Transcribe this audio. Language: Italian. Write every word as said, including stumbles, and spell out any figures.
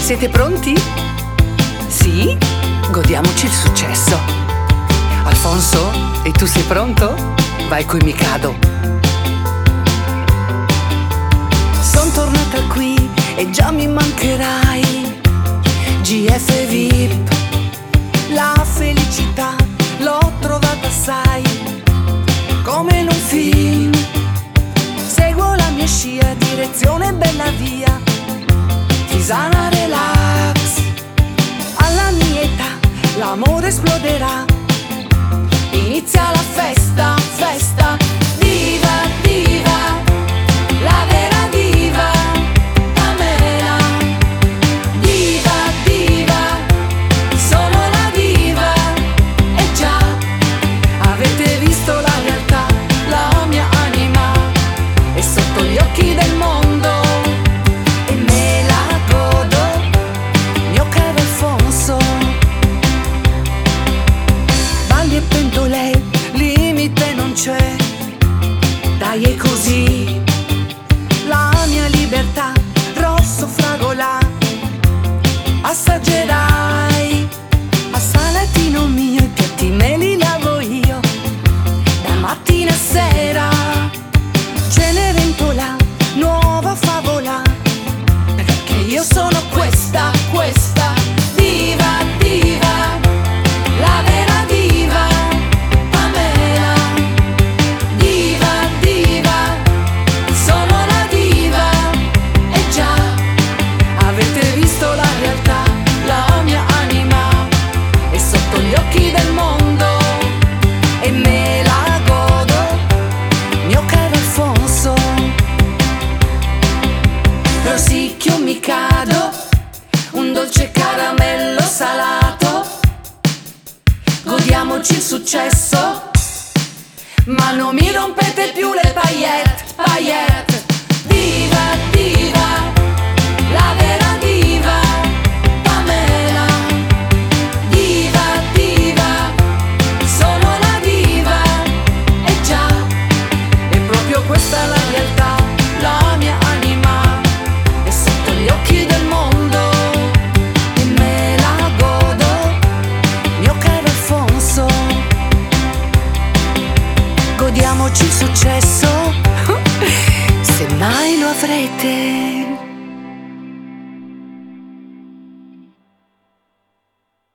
Siete pronti? Sì? Godiamoci il successo. Alfonso, e tu sei pronto? Vai coi Mikado. Son tornata qui e già mi mancherai. G F V I P, la felicità l'ho trovata assai, come in un film. Seguo la mia scia, direzione bella via, Tisana relax. Alla mia età l'amore esploderà, inizia la festa, festa. Diva, diva, la vera diva, Pamela. Diva, diva, sono la diva. E già, avete visto la realtà, la mia anima è sotto gli occhi del mondo e me la godo, mio caro Alfonso. Balli e pentole, limite non c'è, dai è così, la mia libertà, rosso fragola, assaggerai, a salatino mio, i piatti me li lavo io, da mattina a sera, Cenerentola, nuova favola, perché io sono questa, questa, diva, diva, la vera diva, Pamela. Diva, diva, sono la diva. E già, avete visto la realtà, la mia anima è sotto gli occhi del mondo e me la godo, mio caro Alfonso. Rosicchio Mikado, un dolce caramello salato, godiamoci il successo, ma non mi rompete più le paillette, paillette. Diva, diva, la vera diva, Pamela. Diva, diva, sono la diva. E già, è proprio questa la realtà, la mia anima è sotto gli occhi del mondo e me la godo, mio caro Alfonso. Godiamoci il successo, se mai lo avrete.